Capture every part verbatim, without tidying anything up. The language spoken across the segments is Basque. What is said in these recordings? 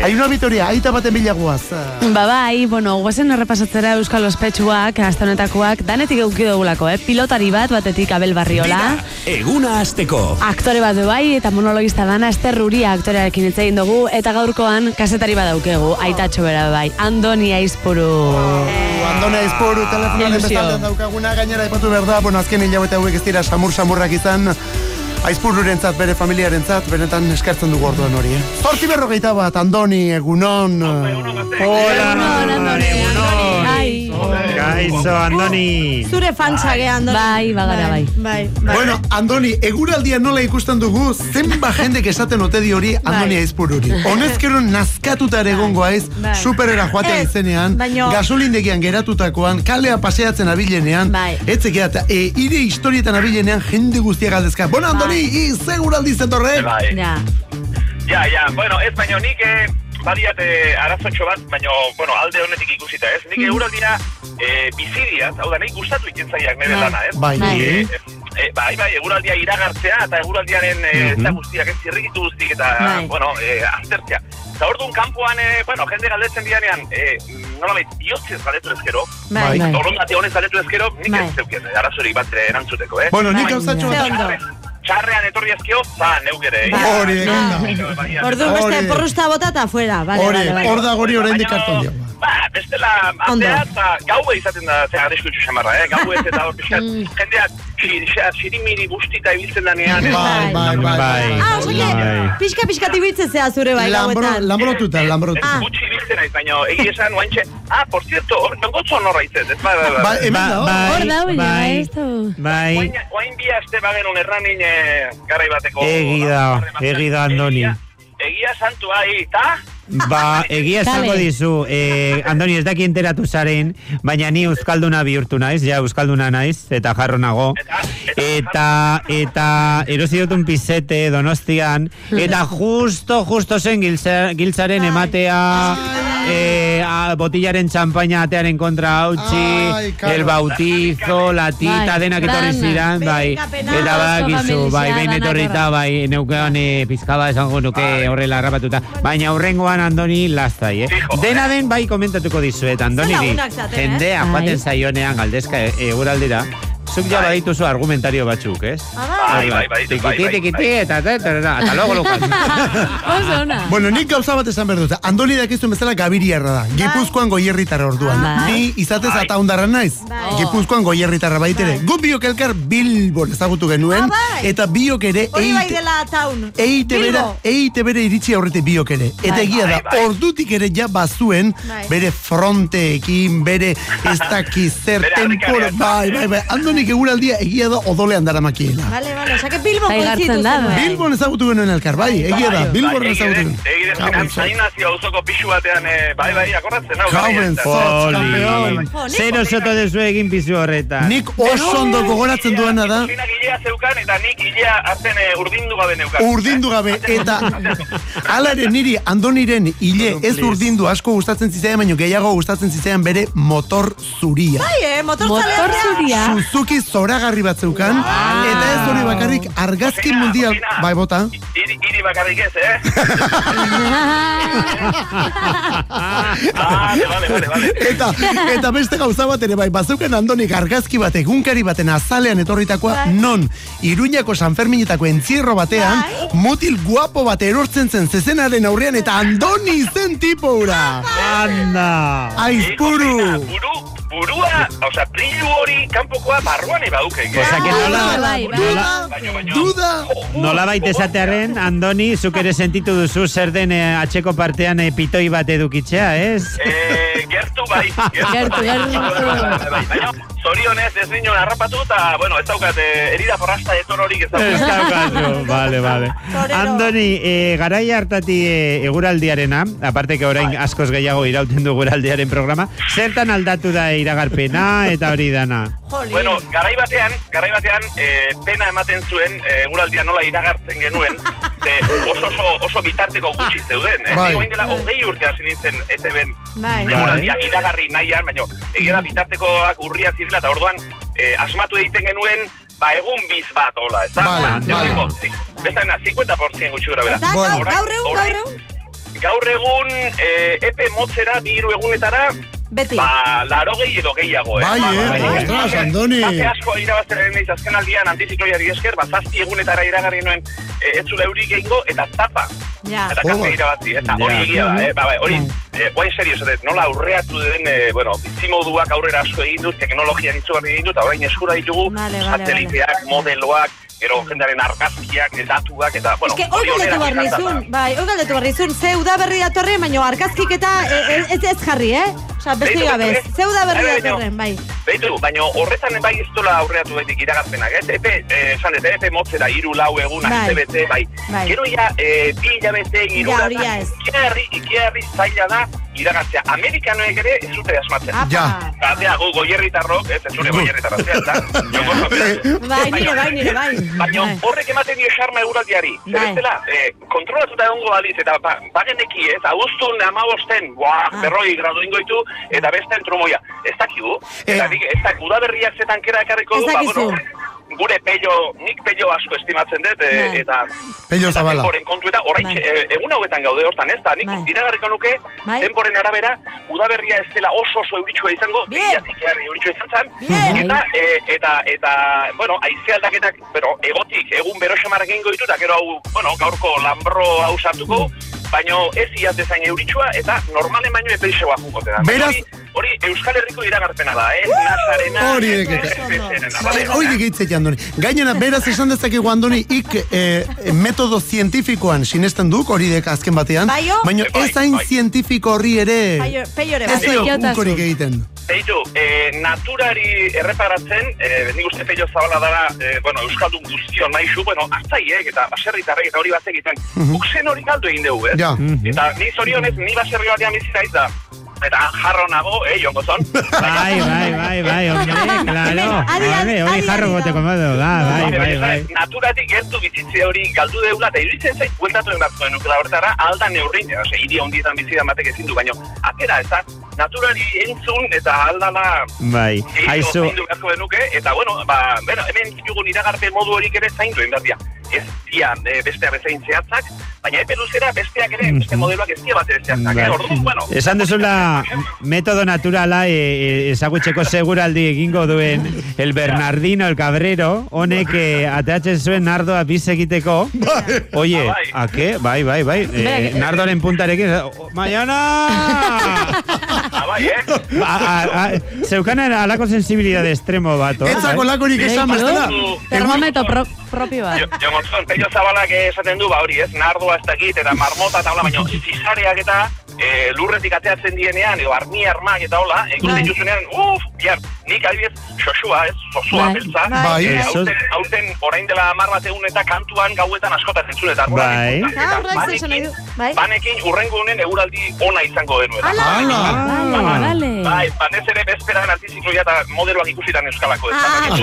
Ainhoa Vitoria, aita baten bilagoaz. Ba bai, bueno, guazen errepasatzera Euskal Ospetsuak, aste honetakoak, danetik euki dugulako, eh? Pilotari bat, batetik Abel Barriola. Eguna asteko. Aktore bat du bai, eta monologista dana, Ester Ruria aktorearekin hitz egin dugu, eta gaurkoan kazetari bat daukegu, aitatxo bera bai, Andoni Aizpuru. Oh, Andoni Aizpuru, telefonaren bestaldean daukaguna, gainera ipatu behar da, bueno, azken hilabete hauek ez dira samur-samurrak izan, Aizpururentzat, bere familiarentzat, benetan eskartzen dugu orduan hori, eh? Zortzi berrogeita bat, Andoni, egunon. Hola, Andoni, egunon. Kaixo, Andoni. Zure fantzage, Andoni. Bai, bagara, bai. Bai, bai. Bueno, Andoni, eguraldia nola ikusten dugu, zenba jendek esaten ote di hori Andoni Aizpururi. Honezkero nazkatuta ere egongo aiz, superera joatea izenean, gasolindegian geratutakoan, kalea paseatzen abilenean, etzekeat, e, ire historietan abilenean jende guztia galdezka. Bueno, Andoni, izeguraldi zetorre? Bai. Ja. Ja, ja, bueno, ez baino nik eh, badiat eh, arazotxo bat, baino, bueno, alde honetik ikusita, ez? Nik eguraldia eh, bizidiat, hau da, nik gustatu ikentzaiak nire lana, ez? Bai, eh, eh, bai, bai, eguraldia iragartzea, eta eguraldiaren eh, ez da guztiak, ez zirrikitu guztik, eta, bueno, eh, aztertzea. Eta orduan kanpoan, eh, bueno, jende galdetzen dianean, eh, nolabait, biotzez galdetu ezkero, bai. orrondate honez galdetu ezkero, nik ez zeuken, arazorik bat erantzuteko, eh? Bueno, nik gauzatxo bat. Txarrean etorri ezkio, ba, neugere. Hori, egin Ordu beste porrusta bota eta fuera. Hori, hor da gori orain dikartan dira. Ba, bestela, atea, eta gaue izaten da, zera, arriskutxu xamarra, eh? Gaue ez eta hor pixkat, jendeak, xirimiri bustita ibiltzen danean. Bai, bai, bai. Ah, oso pixka-pixka tibiltzen zea zure bai gauetan. Lambrotuta, lambrotuta. Gutxi ibiltzen naiz, baina egi esan, oaintxe, ah, por cierto, nongotzo norra itzet, ez bai, bai, bai. Bai, hemen da, hor da, bai, bai. Oain bi aste bagenun erranin garai bateko. Egida, egida, Andoni. Egia santu ahi, ta? Ba, egia esango dizu, eh, Andoni, ez daki enteratu zaren, baina ni euskalduna bihurtu naiz, ja euskalduna naiz, eta jarro nago. Eta, eta erosi dut un pisete Donostian, eta justo, justo zen giltza, giltzaren ematea, eh, a, botillaren txampaina atearen kontra hautsi, el bautizo, la tita, denak etorri ziren, bai, eta bakizu, bai, behin etorrita, bai, neukean eh, pizkaba esango nuke horrela harrapatuta, baina aurrengoan Andoni lastai, eh? Dena den bai komentatuko dizuet, Andoni, jendea joaten zaionean galdezka eguraldira, zuk ja badituzu argumentario batzuk, ez? Bai, bai, bai. Tikiti, tikiti, eta eta logo lukas. Oso ona. Bueno, nik gauza bat esan behar dut. Andoni dakizuen bezala Gabiriarra da. Gipuzkoan goierritarra orduan. Ni izatez eta ondarra naiz. Gipuzkoan goierritarra baitere. Gu biok elkar Bilbon ezagutu genuen, eta biok ere hori bai dela taun. Eite bera, eite bere iritsi aurrete biok ere. Eta egia da, ordutik ere ja bazuen bere fronteekin, bere ez dakiz zer tempor, bai, bai, bai. Andoni eguraldia egia da odolean daramakiela. Vale, vale, o sea que Bilbon kontzitu zen. Bilbon ezagutu genuen elkar, bai, egia da, Bilbon ezagutu genuen. Egire, zainazio auzoko pixu batean, bai, bai, akordatzen hau. Kauben, zotz, kampeon. Zero soto dezu egin pizu horretan. Nik oso ondo gogoratzen duena da. Zinak hilea zeukan, eta nik hilea hartzen urdindu gabe neukan. Urdindu gabe, eta alare niri Andoniren hile ez urdindu asko gustatzen zitzaidan, baino gehiago gustatzen zitzaidan bere motor zuria. Bai, eh, motor zuria. Suzuki zoragarri bat zeukan, eta ez hori bakarrik argazki mundial, bai bota. Iri bakarrik ez, eh? Ah, vale, vale, vale. Eta, eta beste gauza bat ere bai, bazeuken Andonik argazki bat egunkari baten azalean etorritakoa, non Iruñako San Ferminetako entzierro batean, mutil guapo bat erortzen zen zezenaren aurrean, eta Andoni zen tipo ura. Anda! Aizpuru! Burua, oza, brillu hori kanpokoa barruan ebaduke. Oza, que nola... Duda! Nola baita esatearen, Andoni, zuk ere sentitu duzu zer den atxeko partean pitoi bat edukitzea, ez? Eh, gertu bai. Gertu, gertu. Baina, zorionez ez niño harrapatu eta, bueno, ez daukat, erida forrasta etor horik ez daukat. Ez daukat, vale, vale. Andoni, garai hartati eguraldiarena, aparte que orain askoz gehiago irauten du eguraldiaren programa, zertan aldatu da iragarpena eta hori dana? Bueno, garai batean, garai batean, eh, pena ematen zuen eh, eguraldia nola iragartzen genuen, de, oso, oso, oso bitarteko gutxi zeuden. Eh? Bai. Egoin dela hogei urte hasi nintzen E T B'n eguraldia iragarri nahian, baina egera bitartekoak urria zirela, eta orduan eh, asmatu egiten genuen, ba, egun biz bat, hola, ez da? Vale, vale. Bestana, cincuenta por ciento gutxi gura bera. Gaur egun, gaur egun? gaur egun e, epe motzera, bi hiru egunetara, beti. Ba, laro gehi edo gehiago, eh? Bai, eh? Ostras, Andoni. Zate asko irabazteren nahiz azken aldian antizikloiari esker, ba, zazpi egunetara iragarri nuen ez zula eurik egingo, eta tapa. Ja. Eta kafe irabazi, eta hori egia da, eh? Ba, ba, hori, guain serio, zatet, nola aurreatu den, eh, bueno, bizimoduak aurrera asko egin dut, teknologian itzugarri egin dut, orain eskura ditugu, vale, vale, sateliteak, vale. modeloak, gero jendaren argazkiak, datuak, eta, bueno... Ez que, hoi galdetu barrizun, bai, hoi galdetu barrizun, ze udaberri datorren, baina argazkik eta ez ez jarri, eh? Osa, besti gabez, ze udaberri datorren, bai. Beitu, baina horretan bai ez dola aurreatu baitik iragazpenak, ez? Epe, esan dut, epe motzera, iru lau egun, bai. Bete, bai. bai. Gero ja, e, bi hilabete, irura, ja, ikiarri, ikiarri zaila da, iragaztea. Amerikanoek ere ez zute asmatzen. Ja. Batea, gu goierritarrok, ez, ez zure goierritarra zehazta. Bai, nire, bai, nire, bai. Baina horrek ematen dio xarma eguraldiari. Zer bestela, eh, kontrolatuta egongo baliz, eta ba, bageneki, ez, agustun amabosten, buah, berroi gradu ingoitu, eta beste entrumoia. Ez dakigu, eta dik, ez dak, udaberriak zetan kera ekarriko du, ba, bueno, gure pello, nik pello asko estimatzen dut, e, eta... Pello zabala. Denboren kontu eta horrein, e, egun hauetan gaude hortan, ez da, nik iragarriko nuke, denboren arabera, udaberria ez dela oso oso euritsua izango, behiatik euritsua izan zen, eta, e, eta, eta, bueno, aize aldaketak, pero, egotik, egun bero xamarrak egingo ditu, eta gero hau, bueno, gaurko lambro hau sartuko, baina ez iaz dezain euritsua, eta normalen baino epeixoa jungote da. Beraz... Hori Euskal Herriko iragarpena da, eh? Nazarena... Hori deketa. Hori dekeitzek, Andoni. Gainera, beraz esan dezakegu, Andoni, ik eh, metodo zientifikoan sinesten duk, hori dek azken batean. Baina ez hain zientifiko horri ere... Peiore, ez dio unkorik egiten. Eitu, eh, naturari erreparatzen, eh, nik uste peio zabala dara, eh, bueno, Euskaldun guztion nahizu, bueno, hartzaiek eta baserritarrek eta hori bat egiten, bukzen hori galdu egin dugu, ez? Ja. Eta ni zorionez, ni baserri batean bizitaiz da, eta jarro nago, eh, jongo zon. Bai, bai, bai, bai, hombre, claro. Hori, hori jarro goteko modu, da, bai, bai, bai. Naturatik gertu bizitze hori galdu deula, eta iruditzen zait, bueltatu egin bat zuen nukela horretara, alda neurrin, ose, hiri ondietan bizitan batek ezin du, baina, atera, ez da, naturari entzun, eta aldala... Bai, haizu... Eta, bueno, ba, bueno, hemen ditugun iragarpen modu horik ere zaindu egin behar ez dia e, besteak bezain zehatzak, baina epe luzera besteak ere, beste modeloak ez dia bat ere zehatzak, eh? Orduan, bueno... Esan duzula, metodo naturala e, e, ezagutxeko seguraldi egingo duen el Bernardino, el Cabrero, honek eh, ateatzen zuen nardoa biz egiteko. Oye, a qué? Bai, bai, bai. Eh, nardoren puntarekin, mañana! Ah, bai, eh? Zeukanen alako sensibilidade extremo bat, oh? Etzako lakorik esan bestela. Termometro propio bat. Jo, Monzón, pello zabalak esaten du, ba hori, ez, nardoa ez dakit, eta marmota eta hola, baina zizareak eta e, lurretik ateatzen dienean, edo armi armak eta hola, ikusten juzunean, uff, bihar, nik adibidez, xoxua, ez, zozua, beltza, bai, e, hauten, hauten, orain dela hamar bat egun eta kantuan gauetan askotan entzun, eta bai. banekin, banekin urrengo honen eguraldi ona izango denuen. Hala! Bai, banez ere bezperan antizikloia eta modeloak ikusitan euskalako, ez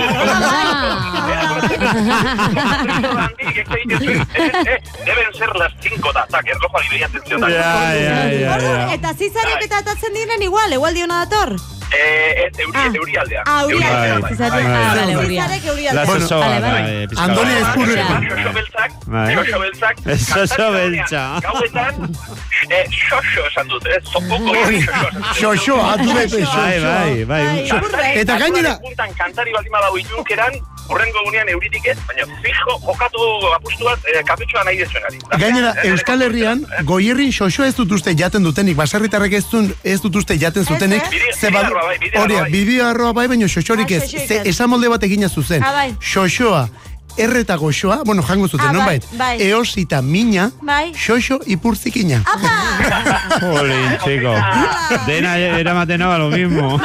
deben ser las cinco da, tak, erlojo alibeia atentzio da. Eta zizariak eta atatzen diren igual, igual diona dator? Eh, ez, euri, euri aldea. Ah, euri aldea. Zizarek euri aldea. Las oso, Andoni Espurre. Xoxo beltzak, xoxo beltzak. Xoxo beltza. Gauetan, xoxo esan dut, ez, zopoko xoxo. Xoxo, atu bete, xoxo. Bai, bai, bai. Eta gainera... Kantari baldima dago ilunkeran, horrengo egunean euritik ez, baina fijo, jokatu apustu bat, eh, kapitxoa nahi dezuenari. Gainera, Euskal Herrian, goierrin xoxo ez dutuzte jaten dutenik, baserritarrek ez, ez dutuzte jaten zutenik, hori, bideoarroa bai, baina xoxorik ez, ze esan molde bat egina zuzen, xoxoa, erreta goxoa, bueno, jango zuten, non bait, eosita mina, xoxo ipurtzikina. Jolín, chico, dena eramaten naba lo mismo.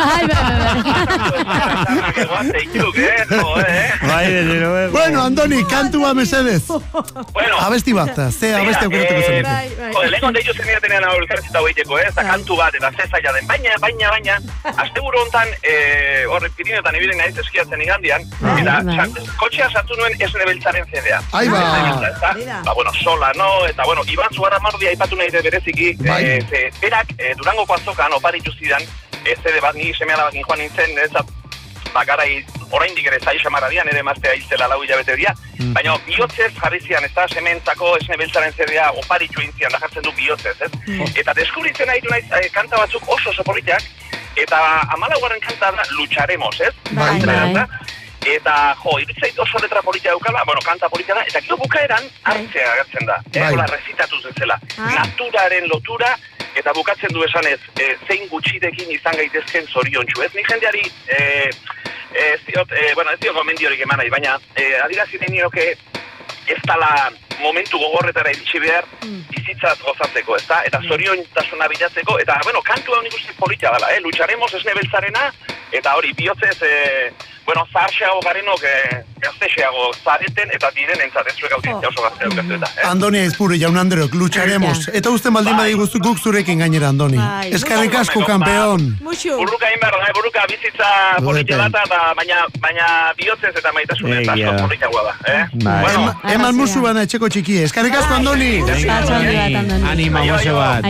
Bueno, Andoni, kantua mesedez. Abesti bat, ze abesti aukereteko zeneko. Lehen deitzu zen tenean hau elkarrizita hoiteko, ez, da kantu bat, eta ze zaila den, baina, baina, baina, asteburu hontan, horre, Pirineotan ibilen naiz eskiatzen igandian, eta kotxea sartu nuen ez nebeltzaren zedea. Ai ba! Ba, bueno, sola, no? Eta, bueno, Iban Zugarra Mardia aipatu nahi de bereziki, berak, Durangoko azokan oparitu zidan, zede bat, ni semeala bakin joan nintzen, ez, bakarai oraindik ere zai samaradian, ere emaztea izela lau hilabete dira, mm. baina bihotzez jarri zian, ez da, sementzako esne beltzaren zedea oparitxu intzian, da jartzen du bihotzez, ez? Mm. Eta deskubritzen nahi du naiz, eh, kanta batzuk oso oso politiak, eta hamalaugarren kanta da Lucharemos, ez? Bai, bai. Eta, jo, iritzait oso letra politia daukala, bueno, kanta politia da, eta gero bukaeran hartzea agertzen da, eh, hola, rezitatuz ezela, ah. naturaren lotura, eta bukatzen du esanez, e, zein gutxirekin izan gaitezken zoriontsu, ez? Ni jendeari, e, e, ez diot, e, bueno, ez diot gomendiorik eman nahi, baina e, adirazin egin nioke ez dala momentu gogorretara iritsi behar bizitzaz gozatzeko, ez da? Eta zoriontasuna bilatzeko, eta, bueno, kantua honik uste politia dela, eh? Lucharemos esne beltzarena, eta hori, bihotzez, e, bueno, zarxeago garenok eh, gaztexeago zareten eta diren entzatezzuek audientzia oso gaztea dukazu eta. Eh? Andoni Aizpuru, jaun Andreok, Lucharemos. Eta uste baldin bai. Badi guztu guk zurekin gainera, Andoni. Bai. Eskarrik asko, kampeon. Burruka inbar, eh, burruka bizitza politia data, eta baina, baina bihotzez eta maitasunez asko politia guada. Eh? Bai. Bueno, eman musu bana etxeko txiki. Eskarrik asko, Andoni. Anima, musu bat.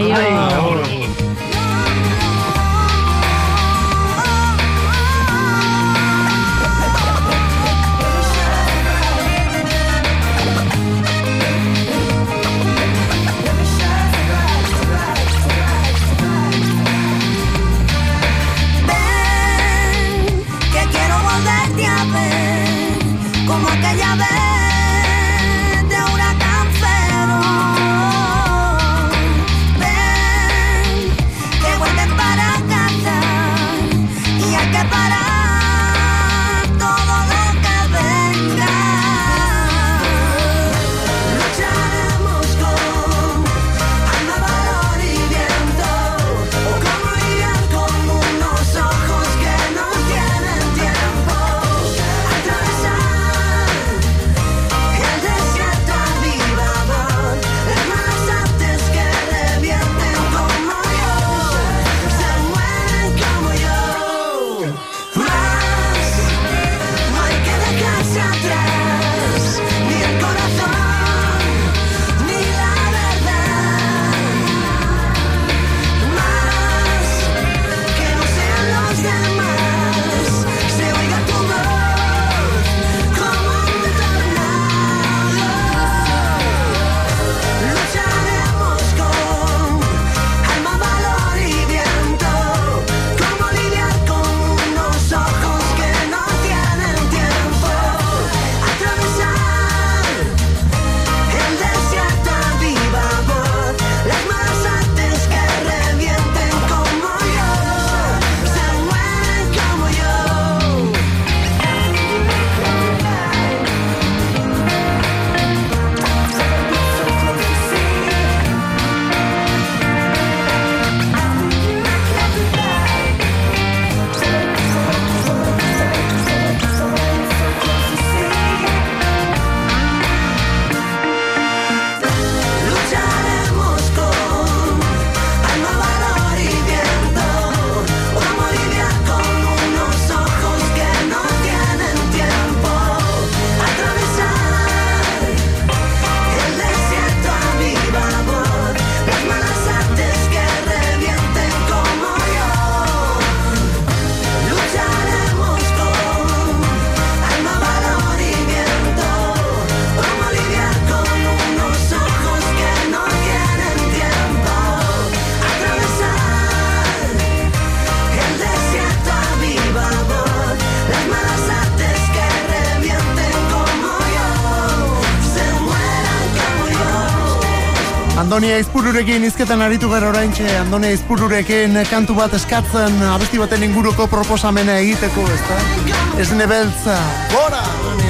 Andoni Aizpururekin izketan aritu gara oraintxe, Andoni Aizpururekin kantu bat eskatzen, abesti baten inguruko proposamena egiteko, ezta? Esne beltza, gora!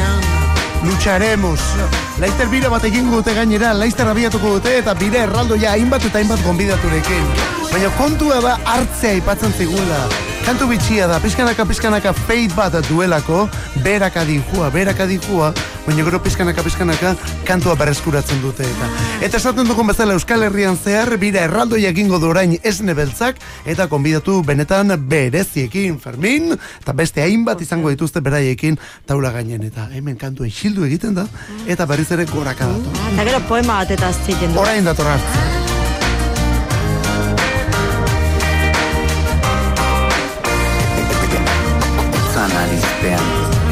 Lucharemos. Laizter bira bat egingo dute gainera, laizter abiatuko dute eta bire erraldoia hainbat eta hainbat gonbidaturekin. Baina kontua da hartzea ipatzen zigula. Kantu bitxia da, pizkanaka pizkanaka feit bat duelako, beraka dijua, beraka dijua, baina gero pizkanaka pizkanaka kantua berreskuratzen dute eta. Eta esaten dugun bezala Euskal Herrian zehar, bira erraldoia egingo du orain esne beltzak, eta konbidatu benetan bereziekin, Fermin, eta beste hainbat izango dituzte beraiekin taula gainen, eta hemen kantu isildu egiten da, eta berriz ere goraka datu. Eta gero poema bat eta aztiten du. Orain dator hartzen. Analizpean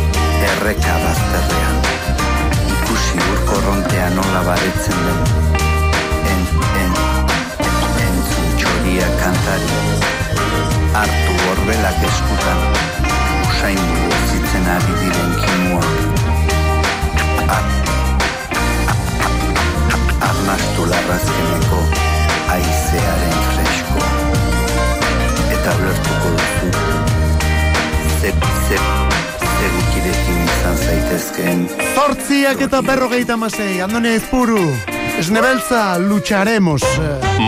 kantari, hartu orbelak eskutan, usain zitzen ari diren kimua. Arnastu larrazkeneko aizearen fresko, eta ulertuko duzu, zep, zep, zerukirekin izan zaitezkeen. Zortziak eta berrogeita masei, Andoni Aizpuru, esnebeltza, lucharemos.